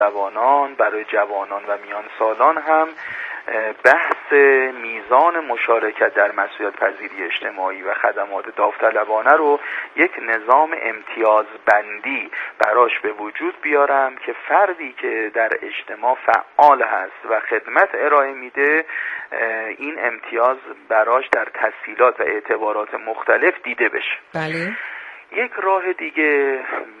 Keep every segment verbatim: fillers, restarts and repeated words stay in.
جوانان برای جوانان و میان سالان هم بحث میزان مشارکت در مسئولیت پذیری اجتماعی و خدمات داوطلبانه رو یک نظام امتیاز بندی براش به وجود بیارم که فردی که در اجتماع فعال هست و خدمت ارائه میده این امتیاز براش در تسهیلات و اعتبارات مختلف دیده بشه. بله. یک راه دیگه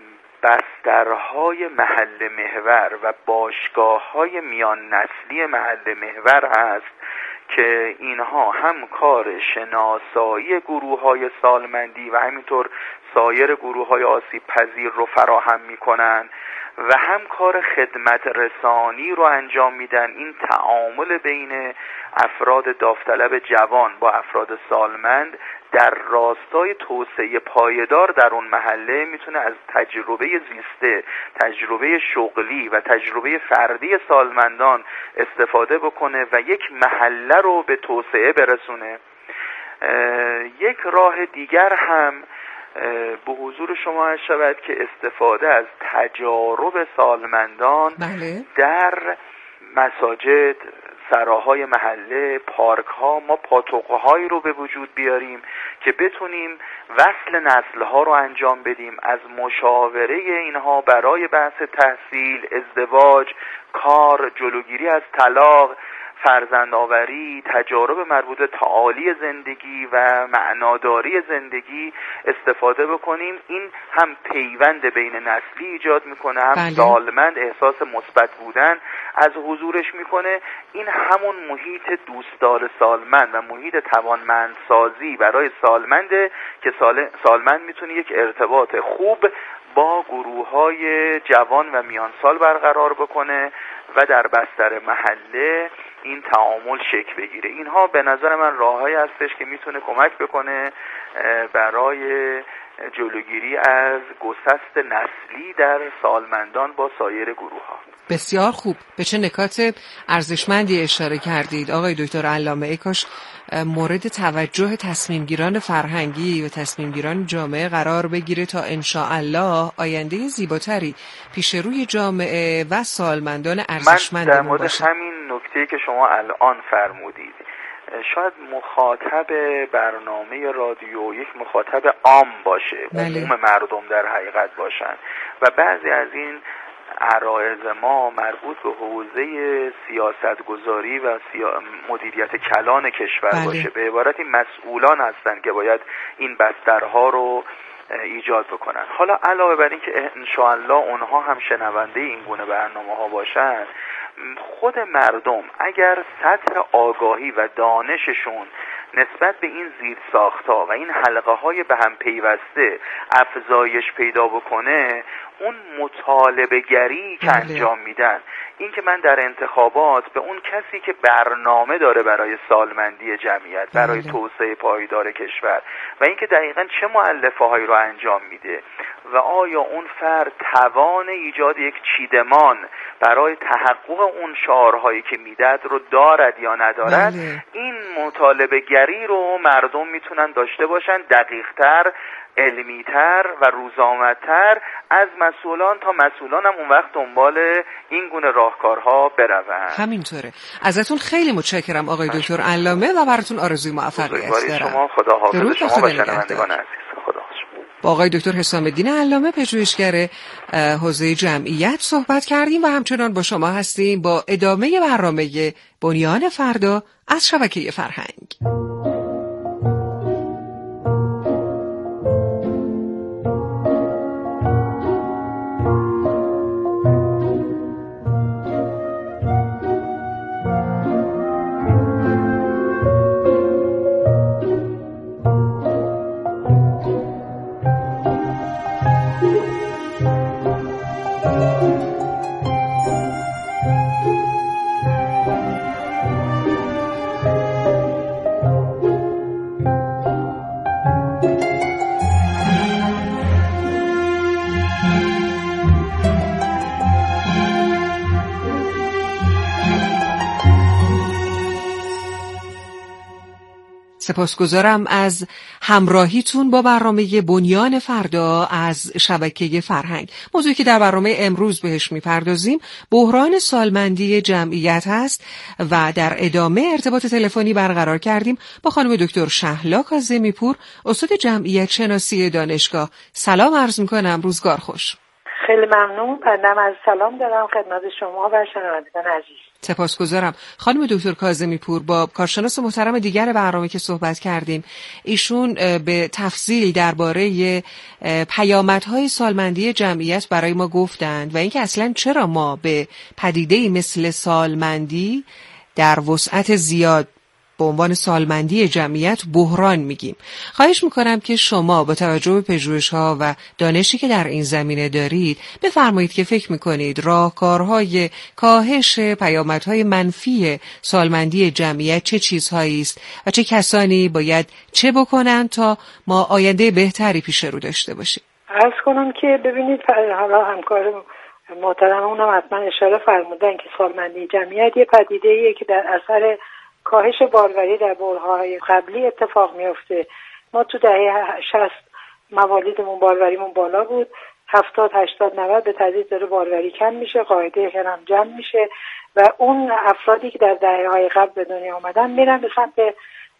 بسترهای محل محور و باشگاه‌های میان نسلی محل محور هست که اینها هم کار شناسایی گروه‌های سالمندی و همینطور سایر گروه‌های آسیب پذیر رو فراهم می‌کنن و هم کار خدمت رسانی رو انجام میدن. این تعامل بین افراد داوطلب جوان با افراد سالمند در راستای توسعه پایدار در اون محله میتونه از تجربه زیسته، تجربه شغلی و تجربه فردی سالمندان استفاده بکنه و یک محله رو به توسعه برسونه. یک راه دیگر هم به حضور شما عرض شود که استفاده از تجارب سالمندان بله. در مساجد، سراهای محله، پارک ها، ما پاتوقه هایی رو به وجود بیاریم که بتونیم وصل نسل ها رو انجام بدیم، از مشاوره اینها برای بحث تحصیل، ازدواج، کار، جلوگیری از طلاق، فرزندآوری، تجارب مربوط به تعالی زندگی و معناداری زندگی استفاده بکنیم. این هم پیوند بین نسلی ایجاد میکنه، هم بله. سالمند احساس مثبت بودن از حضورش میکنه. این همون محیط دوستدار سالمند و محیط توانمندسازی برای سالمنده که سال... سالمند میتونه یک ارتباط خوب با گروه‌های جوان و میانسال برقرار بکنه و در بستر محله این تعامل شکل بگیره. اینها به نظر من راههایی هستش که میتونه کمک بکنه برای جلوگیری از گسست نسلی در سالمندان با سایر گروه‌ها. بسیار خوب. به چه نکات ارزشمندی اشاره کردید آقای دکتر علامه. ای کاش مورد توجه تصمیمگیران فرهنگی و تصمیمگیران جامعه قرار بگیره تا انشاءالله آینده زیباتری پیش روی جامعه و سالمندان ارزشمند من در مورد باشه. همین نکته‌ای که شما الان فرمودید، شاید مخاطب برنامه رادیو یک مخاطب عام باشه، عموم بله. مردم در حقیقت باشن و بعضی از این عرایض ما مربوط به حوزه سیاستگذاری و سیا... مدیریت کلان کشور بله. باشه. به عبارتی مسئولان هستن که باید این بسترها رو ایجاد بکنن. حالا علاوه بر این که انشاءالله اونها هم شنونده این گونه برنامه ها باشن، خود مردم اگر سطح آگاهی و دانششون نسبت به این زیرساخت‌ها و این حلقه های به هم پیوسته افزایش پیدا بکنه، اون مطالبه گری که انجام میدن، این که من در انتخابات به اون کسی که برنامه داره برای سالمندی جمعیت، برای توسعه پایدار کشور و اینکه دقیقاً چه مؤلفه هایی رو انجام میده و آیا اون فرد توان ایجاد یک چیدمان برای تحقق اون شعارهایی که میداد رو دارد یا ندارد، بله. این مطالبه گری رو مردم میتونن داشته باشن، دقیق‌تر، علمی‌تر و روزآمدتر از مسئولان، تا مسئولان هم اون وقت دنبال این گونه راهکارها بروند. همینطوره. ازتون خیلی متشکرم آقای دکتر علامه و براتون آرزوی موفقیت دارم. شما خدا حافظ شما و شنوندگان عزیز. خدا با آقای دکتر حسام الدین علامه پژوهشگر حوزه جمعیت صحبت کردیم و همچنان با شما هستیم با ادامه برنامه بنیان فردا از شبکه فرهنگ. سپاسگزارم از همراهیتون با برنامه بنیان فردا از شبکه فرهنگ. موضوعی که در برنامه امروز بهش میپردازیم بحران سالمندی جمعیت هست و در ادامه ارتباط تلفنی برقرار کردیم با خانم دکتر شهلا کاظمی پور، استاد جمعیت شناسی دانشگاه. سلام عرض میکنم، روزگار خوش. خیلی ممنون. بنده از سلام دارم خدمت شما و شنوندگان عزیز. سپاسگزارم. خانم دکتر کاظمی پور، با کارشناس محترم دیگر برنامه که صحبت کردیم، ایشون به تفصیل درباره پیامدهای سالمندی جمعیت برای ما گفتند و اینکه اصلا چرا ما به پدیده‌ای مثل سالمندی در وسعت زیاد به عنوان سالمندی جمعیت بحران میگیم. خواهش میکنم که شما با توجه به پژوهش‌ها و دانشی که در این زمینه دارید بفرمایید که فکر میکنید راهکارهای کاهش پیامدهای منفی سالمندی جمعیت چه چیزهایی است و چه کسانی باید چه بکنن تا ما آینده بهتری پیش رو داشته باشیم. عرض کنم که ببینید، حالا همکار محترم اونم حتما اشاره فرمودن که سالمندی جمعیت یه پدیده‌ایه که در اثر کاهش باروری در برهه‌های قبلی اتفاق میفته. ما تو دهه شصت مواليدمون باروریمون بالا بود، هفتاد هشتاد نود به تدریج داره باروری کم میشه، قاعده هرم جمع میشه و اون افرادی که در دهه‌های قبل به دنیا آمدن میرن به سمت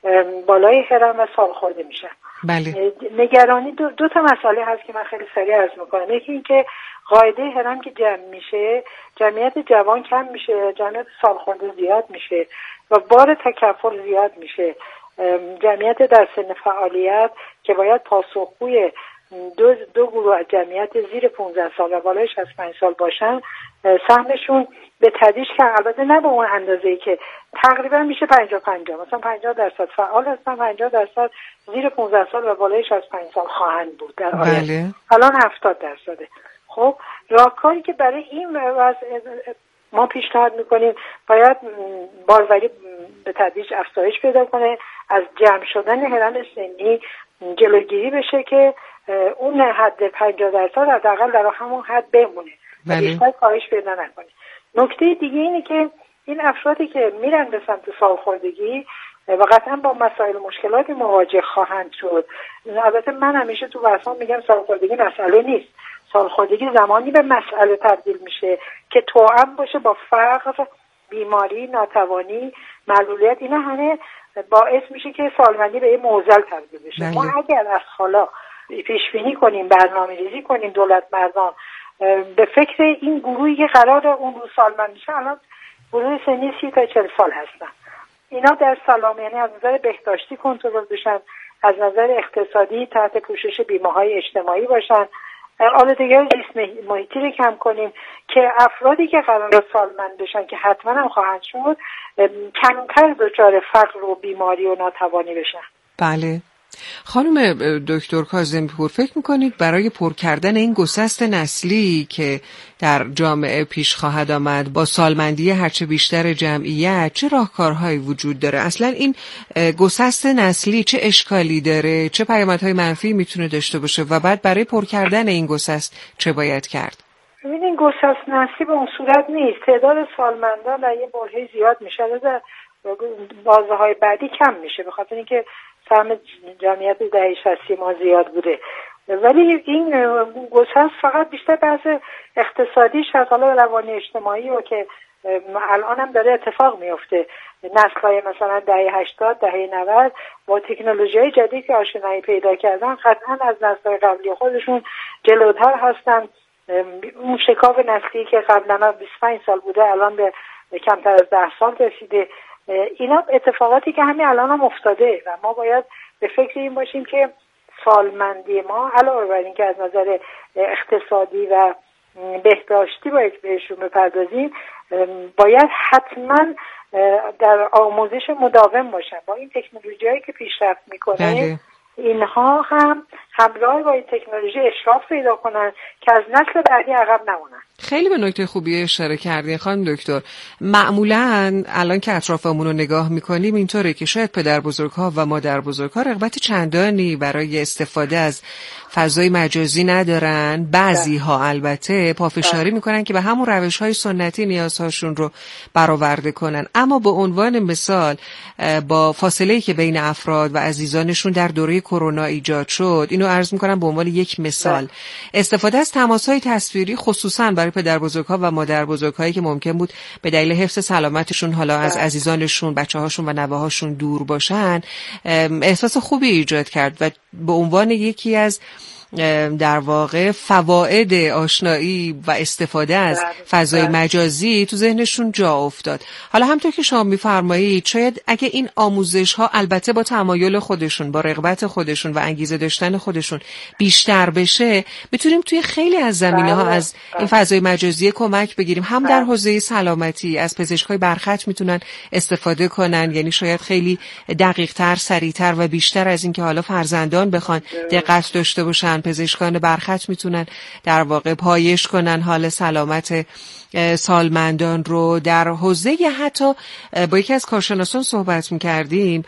بالای هرم و سالخورده میشن. بله. نگرانی دو, دو تا مسئله هست که من خیلی سریع عرض میکنم. یکی این که قاعده هرم که جمع میشه، جمعیت جوان کم میشه، جمعیت سالخورده زیاد میشه و بار تکفل زیاد میشه. جمعیت در سن فعالیت که باید پاسخگوی دو, دو گروه از جمعیت زیر پانزده سال و بالای شصت و پنج سال باشن، سهمشون به تدریج که البته نه به اون اندازه‌ای که تقریبا میشه پنجاه پنجاه، مثلا پنجاه درصد فعال هستن، پنجاه درصد زیر پانزده سال و بالای شصت و پنج سال خواهند بود در آینده. بله. الان هفتاد درصده. خب راهکاری که برای این وضع ما پیشنهاد میکنیم باید باروری به تدریج افزایش پیدا کنه، از جمع شدن هرم سنی جلوگیری بشه که اون حد پنجاه درصد حداقل در همون حد بمونه و بیشتر کاهش پیدا نکنه. نکته دیگه اینه که این افرادی که میرن به سمت سالخوردگی و قطعا با مسائل مشکلاتی مواجه خواهند شد. البته من همیشه تو بحثام میگم سالخوردگی مسئله نیست. سالخوردگی زمانی به مسئله تبدیل میشه که توأم باشه با فقر، بیماری، ناتوانی، معلولیت. اینا همه باعث میشه که سالمندی به یه معضل تبدیل بشه. بله. ما اگر از حالا پیش بینی کنیم، برنامه‌ریزی کنیم، دولت مردان به فکر این گروهی که قرار اون روز سالمند میشه، الان گروه سنی سی تا چهل سال هستن، اینا در سلام، یعنی از نظر بهداشتی کنترل بشن، از نظر اقتصادی تحت پوشش بیمه‌های اجتماعی باشن، آلودگی زیست محیطی رو کم کنیم که افرادی که قرار سالمند بشن که حتما هم خواهند شد کمتر دچار فقر و بیماری و ناتوانی بشن. بله. خانم دکتر کاظمی پور، فکر میکنید برای پر کردن این گسست نسلی که در جامعه پیش خواهد آمد با سالمندی هرچه بیشتر جمعیت چه راهکارهایی وجود داره؟ اصلا این گسست نسلی چه اشکالی داره؟ چه پیامدهای منفی میتونه داشته باشه و بعد برای پر کردن این گسست چه باید کرد؟ ببینید، گسست نسلی به اون صورت نیست. تعداد سالمندان در یه برهه زیاد میشه، در بازه‌های بعدی کم میشه به خاطر اینکه سهم جمعیت دهه شصت ما زیاد بوده. ولی این گسست فقط بیشتر بحث اقتصادی شد، حالا روانی اجتماعی و که الان هم داره اتفاق میفته. نسل‌های مثلا دهه هشتاد، دهه نود با تکنولوژی‌های جدید که آشنایی پیدا کردن قطعا از نسل‌های قبلی خودشون جلوتر هستن. اون شکاف نسلی که قبلا بیست و پنج سال بوده الان به کمتر از ده سال رسیده. اینا اتفاقاتی که همین الان هم افتاده و ما باید به فکر این باشیم که سالمندی ما علاوه بر این که از نظر اقتصادی و بهداشتی باید بهشون بپردازیم، باید حتما در آموزش مداوم باشن. با این تکنولوژی‌هایی که پیشرفت میکنه، بله. اینها هم همراه با این تکنولوژی اشراف پیدا کنن که از نسل بعدی عقب نمونن. خیلی به نکته خوبی اشاره کردین خانم دکتر. معمولاً الان که اطرافمون رو نگاه میکنیم اینطوره که شاید پدر بزرگ‌ها و مادر بزرگ‌ها رغبت چندانی برای استفاده از فضای مجازی ندارن. بعضی‌ها البته پافشاری میکنن که به همون روش‌های سنتی نیازهاشون رو برآورده کنن. اما به عنوان مثال با فاصله‌ای که بین افراد و عزیزانشون در دوره کرونا ایجاد شد، اینو عرض میکنم به عنوان یک مثال، استفاده از تماس‌های تصویری خصوصاً برای پدر بزرگ‌ها و مادر بزرگ‌هایی که ممکن بود به دلیل حفظ سلامتشون حالا از عزیزانشون، بچه‌هاشون و نوه‌هاشون دور باشن، احساس خوبی ایجاد کرد و به عنوان یکی از در واقع فواید آشنایی و استفاده از فضای مجازی تو ذهنشون جا افتاد. حالا همونطور که شما می‌فرمایید شاید اگه این آموزش‌ها البته با تمایل خودشون، با رغبت خودشون و انگیزه داشتن خودشون بیشتر بشه، بتونیم توی خیلی از زمینه‌ها از این فضای مجازی کمک بگیریم. هم در حوزه سلامتی از پزشکای برخط میتونن استفاده کنن، یعنی شاید خیلی دقیق‌تر، سریع‌تر و بیشتر از این که حالا فرزندان بخوان دقت داشته باشن، پزشکان برخط میتونن در واقع پایش کنن حال سلامت سالمندان رو. در حوزه حتی با یکی از کارشناسان صحبت میکردیم،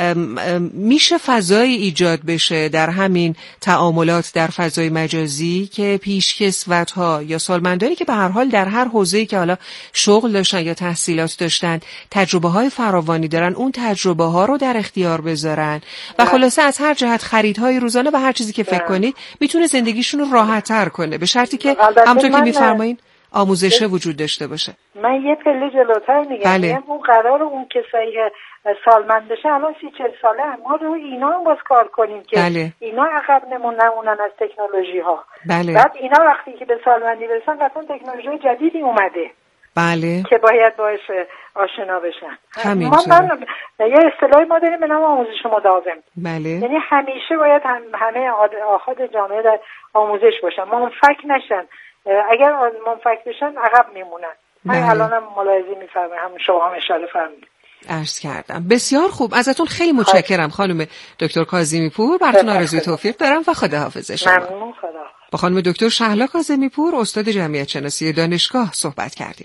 میشه فضایی ایجاد بشه در همین تعاملات در فضای مجازی که پیشکسوت‌ها یا سالمندانی که به هر حال در هر حوزه‌ای که حالا شغل داشتن یا تحصیلات داشتن تجربه‌های فراوانی دارن، اون تجربه‌ها رو در اختیار بذارن و خلاصه از هر جهت خریدهای روزانه و هر چیزی که فکر کنید میتونه زندگیشون رو راحت‌تر کنه، به شرطی که همونطور که می‌فرمایید آموزش وجود داشته باشه. من یه پله جلوتر میگم، بله. اون قرار اون کسایی که سالمند بشه الان سی چل ساله ما رو اینا هم باز کار کنیم که بله. اینا عقب نمونن از تکنولوژی ها. بله. بعد اینا وقتی که به سالمندی برسن قطعا تکنولوژی جدیدی اومده بله. که باید باش آشنا بشن. همینطور. ما من یه اصطلاحی ما داریم به نام آموزش مداوم. بله. یعنی همیشه باید هم همه آخاد جامعه در آموزش باشن، منفک نشن. اگر منفک بشن عقب میمونن. من الانم ملاحظه میفرمایم، هم شما هم اشاره فرمودید. عرض کردم. بسیار خوب، ازتون خیلی متشکرم خانم دکتر کاظمی پور. براتون آرزوی توفیق دارم و خداحافظ شما. ممنون. خدا. با خانم دکتر شهلا کاظمی پور استاد جمعیت شناسی دانشگاه صحبت کردیم.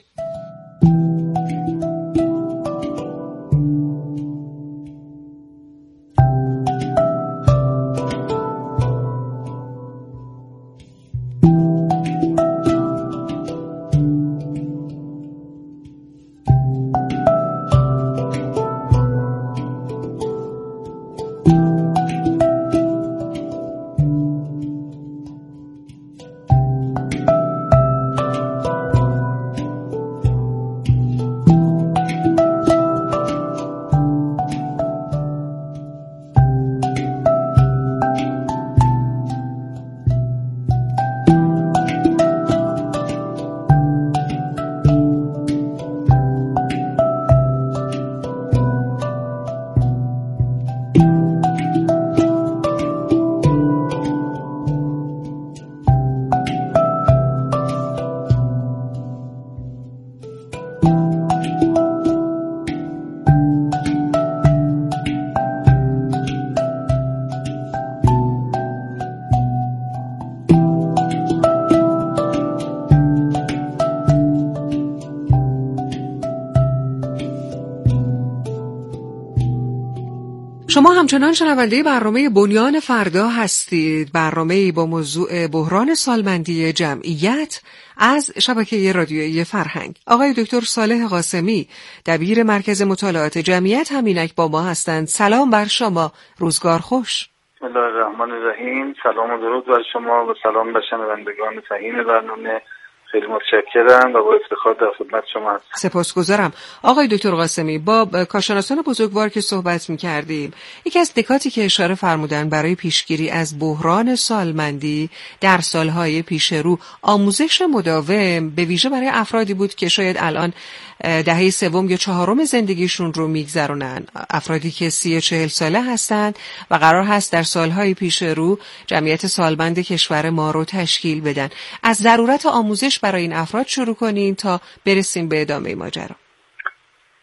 شما همچنان شنونده برنامه بنیان فردا هستید، برنامه‌ای با موضوع بحران سالمندی جمعیت از شبکه رادیویی فرهنگ. آقای دکتر صالح قاسمی، دبیر مرکز مطالعات جمعیت همینک با ما هستند. سلام بر شما، روزگار خوش. بسم الله الرحمن الرحیم. سلام و درود بر شما و سلام بر شنوندگان فهیم برنامه. خیلی متشکرم و با افتخار در خدمت شما هستم. سپاسگزارم. آقای دکتر قاسمی، با کارشناسان بزرگوار که صحبت می‌کردیم، یکی از نکاتی که اشاره فرمودن برای پیشگیری از بحران سالمندی در سالهای پیش رو آموزش مداوم به ویژه برای افرادی بود که شاید الان دهه سوم یا چهارم زندگیشون رو میگذرونن، افرادی که سی چهل ساله هستند و قرار هست در سالهای پیش رو جمعیت سالمند کشور ما رو تشکیل بدن. از ضرورت آموزش برای این افراد شروع کنین تا برسیم به ادامه ماجرا.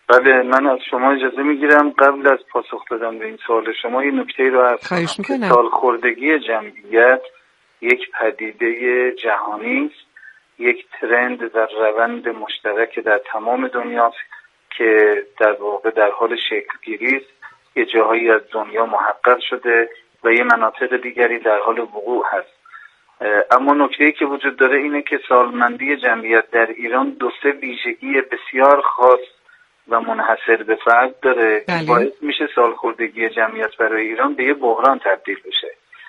بله، من از شما اجازه میگیرم قبل از پاسخ دادن به این سوال شما یه نکته رو عرض کنم. سالخوردگی جمعیت یک پدیده جهانی است، یک ترند و روند مشترک در تمام دنیاست که در واقع در حال شکل‌گیری است. یه جاهایی از دنیا محقق شده و یه مناطق دیگری در حال وقوع هست. اما نکته‌ای که وجود داره اینه که سالمندی جمعیت در ایران دو سه ویژگی بسیار خاص و منحصر به فرد داره که باعث میشه سالخوردگی جمعیت برای ایران به یه بحران تبدیل بشه.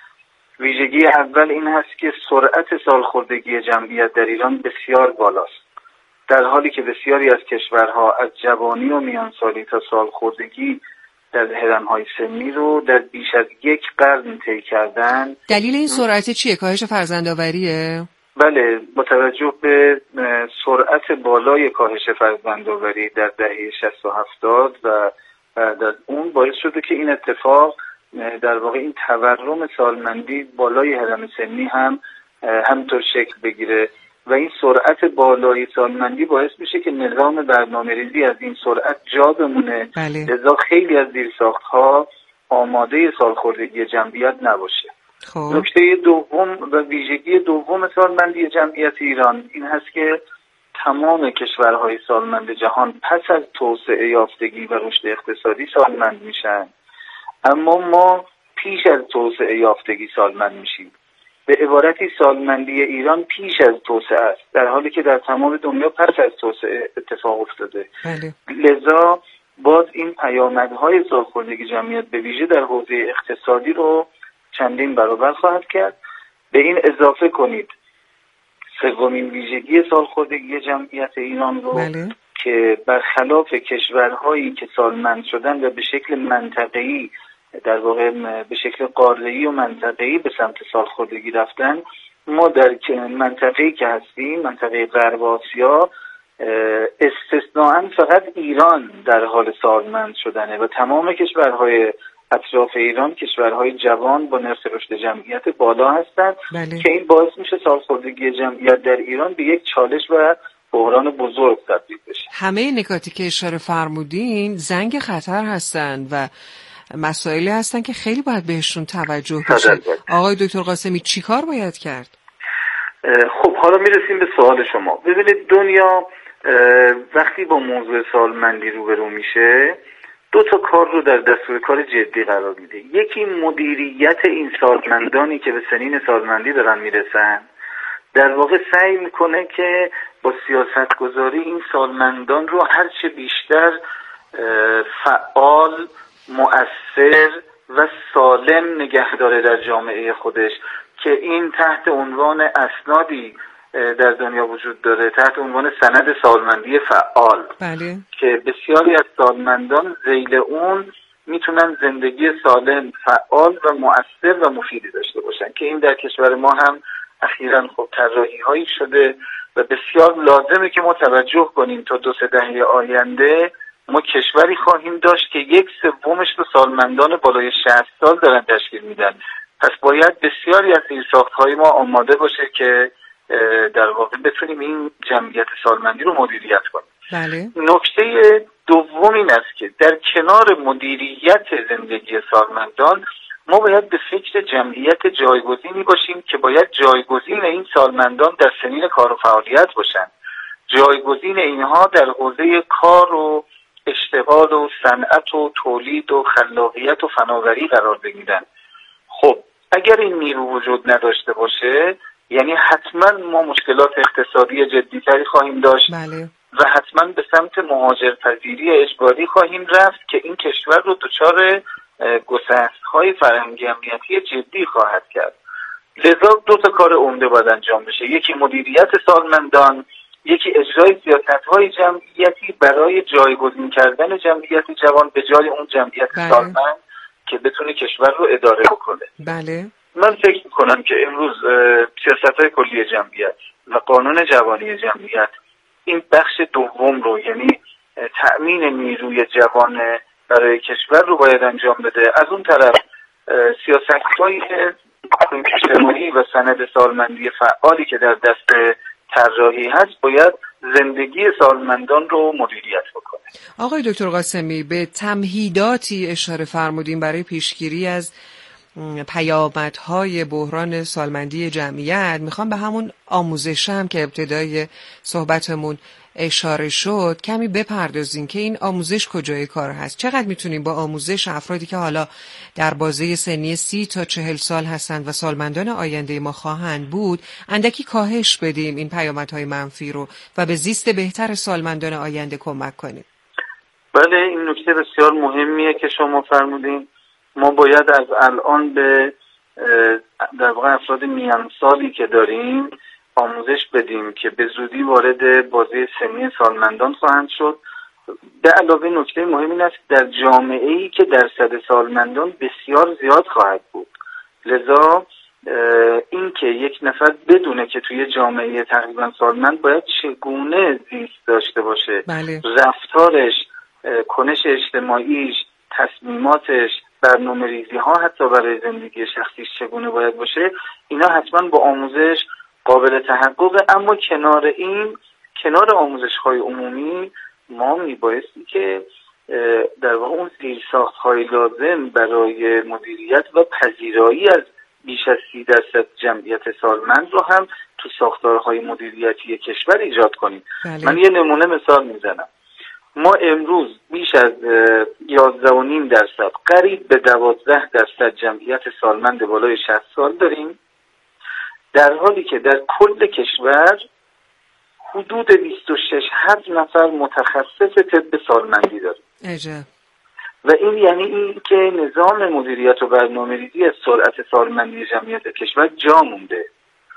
ویژگی اول این هست که سرعت سالخوردگی جمعیت در ایران بسیار بالاست، در حالی که بسیاری از کشورها از جوانی و میانسالی تا سالخوردگی در هرم‌های سنی رو در بیش از یک قرن طی کردن. دلیل این سرعت چیه؟ کاهش فرزندآوریه؟ بله، با توجه به سرعت بالای کاهش فرزندآوری در دهه شصت و هفتاد و بعد از اون باعث شده که این اتفاق در واقع این تورم سالمندی بالای هرم سنی هم همینطور شکل بگیره و این سرعت بالای سالمندی باعث میشه که نظام برنامه‌ریزی از این سرعت جا بمونه. بله. لذا خیلی از زیرساخت‌ها آماده سالخوردگی جمعیت نباشه. خب. نکته دوم و ویژگی دوم سالمندی جمعیت ایران این هست که تمام کشورهای سالمند جهان پس از توسعه یافتگی و رشد اقتصادی سالمند میشن، اما ما پیش از توسعه یافتگی سالمند میشیم. به عبارتی سالمندی ایران پیش از توسعه است، در حالی که در تمام دنیا پس از توسعه اتفاق افتاده. بله. لذا باز این پیامدهای سالخوردگی جمعیت به ویژه در حوزه اقتصادی رو چندین برابر خواهد کرد. به این اضافه کنید سومین ویژگی سالخوردگی جمعیت ایران رو بله. که برخلاف کشورهایی که سالمند شدن و به شکل منطقه‌ای در واقع به شکل قاره‌ای و منطقه‌ای به سمت سالخوردگی رفتن، ما در منطقه‌ای که هستیم، منطقه غرب آسیا، استثناءً فقط ایران در حال سالمند شدنه و تمام کشورهای اطراف ایران کشورهای جوان با نرخ رشد جمعیت بالا هستند. بله. که این باعث میشه سالخوردگی جمعیت در ایران به یک چالش و بحران بزرگ تبدیل بشه. همه نکاتی که اشاره فرمودین زنگ خطر هستند و مسائلی هستن که خیلی باید بهشون توجه بشه. آقای دکتر قاسمی چیکار باید کرد؟ خب حالا میرسیم به سوال شما. ببینید دنیا وقتی با موضوع سالمندی روبرو میشه دو تا کار رو در دستور کار جدی قرار میده. یکی مدیریت این سالمندانی که به سنین سالمندی دارن میرسن، در واقع سعی میکنه که با سیاست گذاری این سالمندان رو هرچه بیشتر فعال، مؤثر و سالم نگه داره در جامعه خودش، که این تحت عنوان اسنادی در دنیا وجود داره تحت عنوان سند سالمندی فعال. بله. که بسیاری از سالمندان ذیل اون میتونن زندگی سالم، فعال و مؤثر و مفیدی داشته باشن، که این در کشور ما هم اخیراً خب طراحی هایی شده و بسیار لازمه که ما توجه کنیم تا دو سه دهه آینده ما کشوری خواهیم داشت که یک سومش رو سالمندان بالای شصت سال دارن تشکیل میدن. پس باید بسیاری از این ساخت‌های ما آماده باشه که در واقع بتونیم این جمعیت سالمندی رو مدیریت کنیم. بله. نکته دوم این است که در کنار مدیریت زندگی سالمندان ما باید به فکر جمعیت جایگزینی باشیم که باید جایگزین این سالمندان در سنین کار و فعالیت باشن. جایگزین اینها در حوزه کار و اشتغال و صنعت و تولید و خلاقیت و فناوری قرار بگیرن. خب اگر این نیرو وجود نداشته باشه یعنی حتما ما مشکلات اقتصادی جدی‌تری خواهیم داشت. بله. و حتما به سمت مهاجرپذیری اجباری خواهیم رفت که این کشور رو دچار گسست‌های فرهنگی امنیتی جدی خواهد کرد. لذا دو تا کار عمده باید انجام بشه، یکی مدیریت سالمندان، یکی اجرای سیاست‌های جمعیتی برای جایگزین کردن جمعیت جوان به جای اون جمعیت بله. سالمند که بتونه کشور رو اداره بکنه. بله. من فکر می‌کنم که امروز سیاست‌های کلی جمعیت و قانون جوانی جمعیت این بخش دوم رو، یعنی تأمین نیروی جوان برای کشور رو باید انجام بده. از اون طرف سیاست‌های اجتماعی و سند سالمندی فعالی که در دست طراحی هست باید زندگی سالمندان رو مدیریت بکنه. آقای دکتر قاسمی، به تمهیداتی اشاره فرمودیم برای پیشگیری از پیامدهای بحران سالمندی جمعیت. میخوام به همون آموزش هم که ابتدای صحبتمون اشاره شد کمی بپردازیم که این آموزش کجای کار هست. چقدر میتونیم با آموزش افرادی که حالا در بازه سنی سی تا چهل سال هستند و سالمندان آینده ما خواهند بود اندکی کاهش بدیم این پیامدهای منفی رو و به زیست بهتر سالمندان آینده کمک کنیم؟ بله، این نکته بسیار مهمیه که شما فرمودین. ما باید از الان به در واقع افراد میان سالی که داریم آموزش بدیم که به زودی وارد بازه سنی سالمندان خواهند شد. به علاوه نکته مهم این است در جامعه‌ای که درصد سالمندان بسیار زیاد خواهد بود، لذا این که یک نفر بدونه که توی جامعه تقریبا سالمند باید چگونه زیست داشته باشه، بله. رفتارش، کنش اجتماعیش، تصمیماتش، برنامه ریزی ها حتی برای زندگی شخصیش چگونه باید باشه، اینا حتما با آموزش قابل تحققه. اما کنار این، کنار آموزش های عمومی، ما میبایستی که در واقع اون زیرساخت های لازم برای مدیریت و پذیرایی از بیش از سی درصد جمعیت سالمند رو هم تو ساختارهای مدیریتی کشور ایجاد کنیم. بله. من یه نمونه مثال میزنم. ما امروز بیش از یازده و نیم درصد قریب به دوازده درصد جمعیت سالمند بالای شصت سال داریم، در حالی که در کل کشور حدود بیست و شش نفر متخصص طب سالمندی داریم. عجب. و این یعنی این که نظام مدیریت و برنامه‌ریزی از سرعت سالمندی جمعیت کشور جا مونده.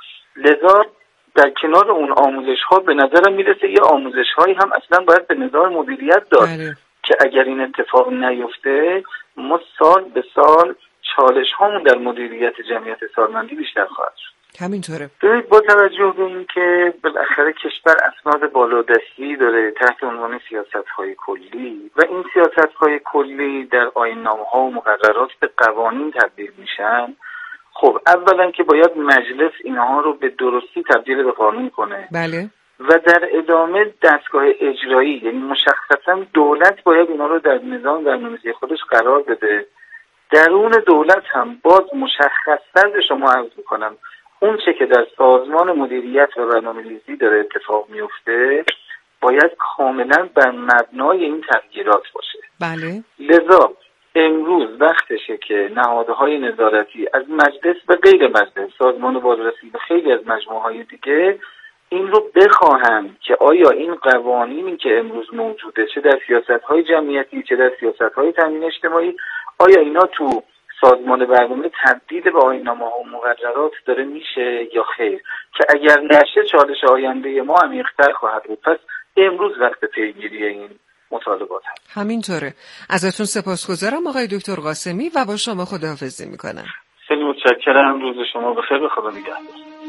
لذا در کنار اون آموزش ها به نظرم میرسه یه آموزش هایی هم اصلا باید به نظام مدیریت داد. بله. که اگر این اتفاق نیفته ما سال به سال چالش هامون در مدیریت جمعیت سالمندی بیشتر خواهد شد. همینطوره. ببینید، با توجه به این که بالاخره کشور اسناد بالادستی داره تحت عنوان سیاست‌های کلی و این سیاست‌های کلی در آیین‌نامه‌ها و مقررات به قوانین تبدیل میشن، خب اولا که باید مجلس اینها رو به درستی تبدیل به قانون کنه. بله. و در ادامه دستگاه اجرایی، یعنی مشخصا دولت باید اینا رو در نظام برنامه‌ریزی خودش قرار بده. درون دولت هم باز مشخصا به شما عرض می‌کنم اون چه که در سازمان مدیریت و برنامه‌ریزی داره اتفاق میفته باید کاملا بر مبنای این تغییرات باشه. بله. لذا امروز وقتشه که نهادهای نظارتی از مجلس و غیر مجلس، سازمان بازرسی و خیلی از مجموعه‌های دیگه این رو بخواهند که آیا این قوانینی که امروز موجوده، چه در سیاست‌های جمعیتی چه در سیاست‌های تامین اجتماعی، آیا اینا تو سازمان برنامه تبدیل به آیین‌نامه‌ها و مقررات داره میشه یا خیر؟ که اگر نشه چالش آینده ما عمیق‌تر خواهد بود. پس امروز وقت پیگیری این مطالبات هست. همینطوره. ازتون سپاسگزارم آقای دکتر قاسمی و با شما خداحافظی میکنم. خیلی متشکرم. روز شما بخیر و خدا نگهدار.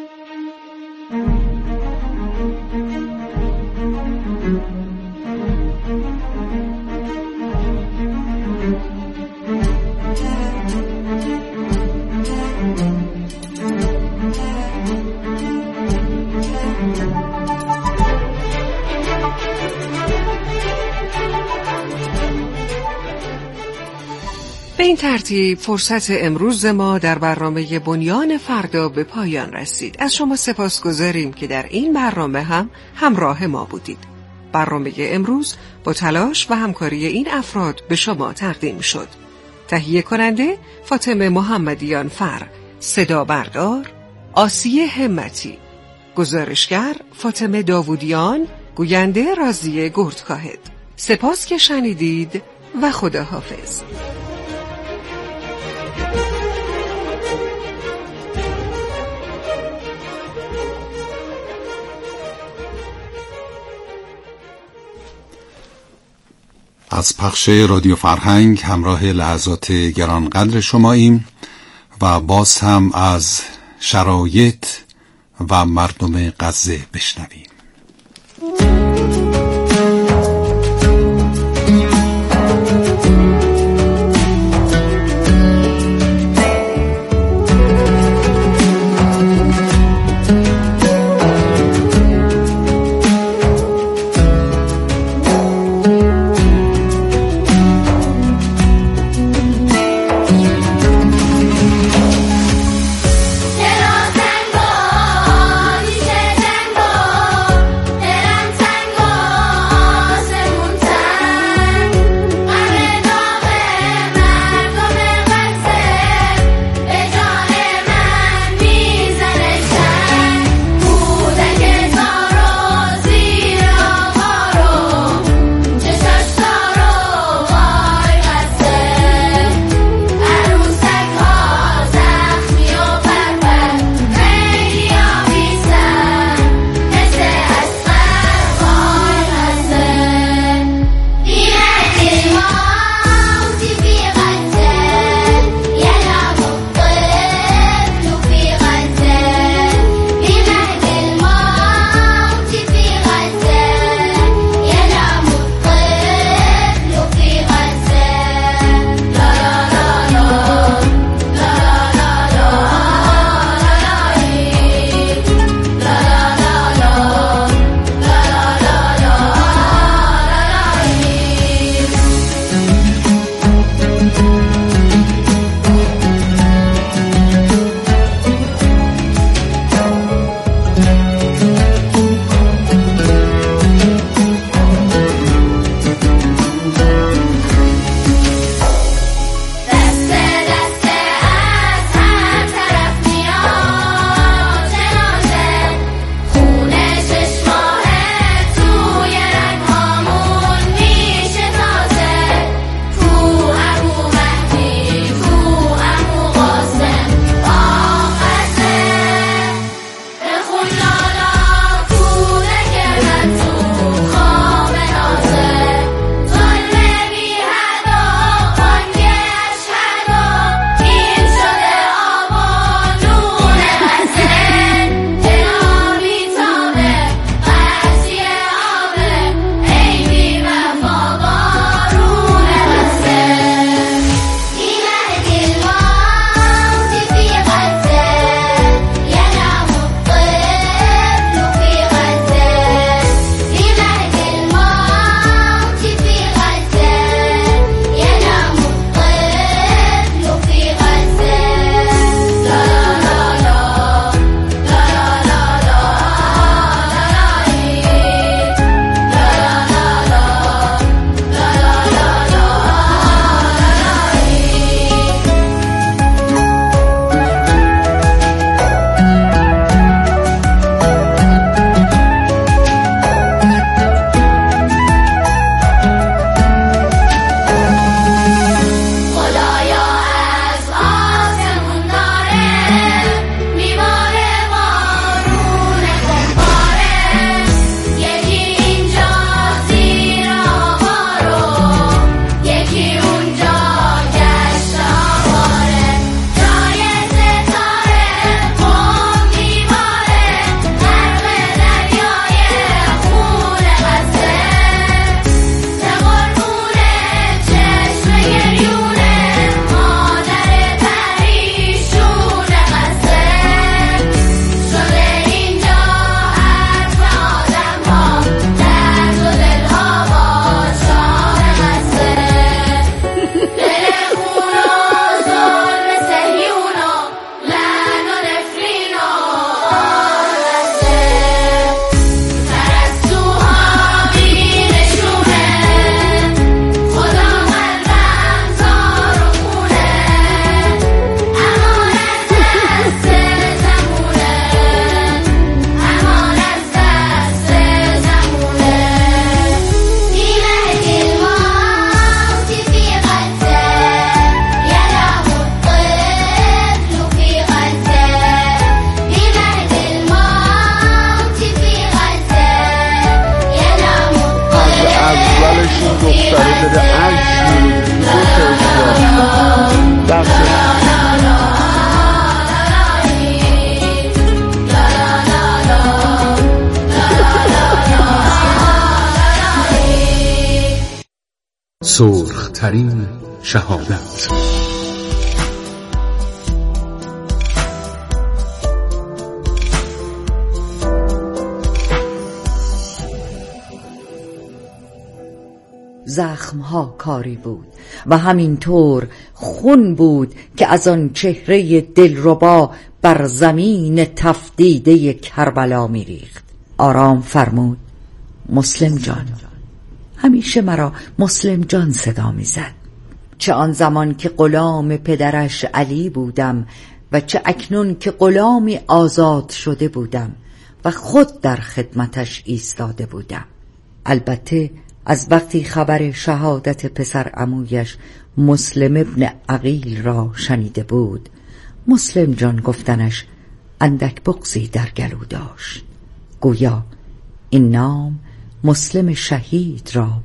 به این ترتیب فرصت امروز ما در برنامه بنیان فردا به پایان رسید. از شما سپاسگزاریم که در این برنامه هم همراه ما بودید. برنامه امروز با تلاش و همکاری این افراد به شما تقدیم شد. تهیه کننده فاطمه محمدیان فر، صدا بردار آسیه همتی، گزارشگر فاطمه داوودیان، گوینده راضیه گردکاهد. سپاس که شنیدید و خداحافظ. از پخش رادیو فرهنگ همراه لحظات گرانقدر شماییم و باز هم از شرایط و مردم غزه بشنویم. اولشون دختره داره عکس سرخ ترین شهادت. زخمها کاری بود و همینطور خون بود که از آن چهره دلربا بر زمین تفدیده کربلا میریخت. آرام فرمود: مسلم جان. همیشه مرا مسلم جان صدا میزد، چه آن زمان که غلام پدرش علی بودم و چه اکنون که غلامی آزاد شده بودم و خود در خدمتش ایستاده بودم. البته از وقتی خبر شهادت پسر عمویش مسلم ابن عقیل را شنیده بود، مسلم جان گفتنش اندک بغضی در گلو داشت، گویا این نام مسلم شهید را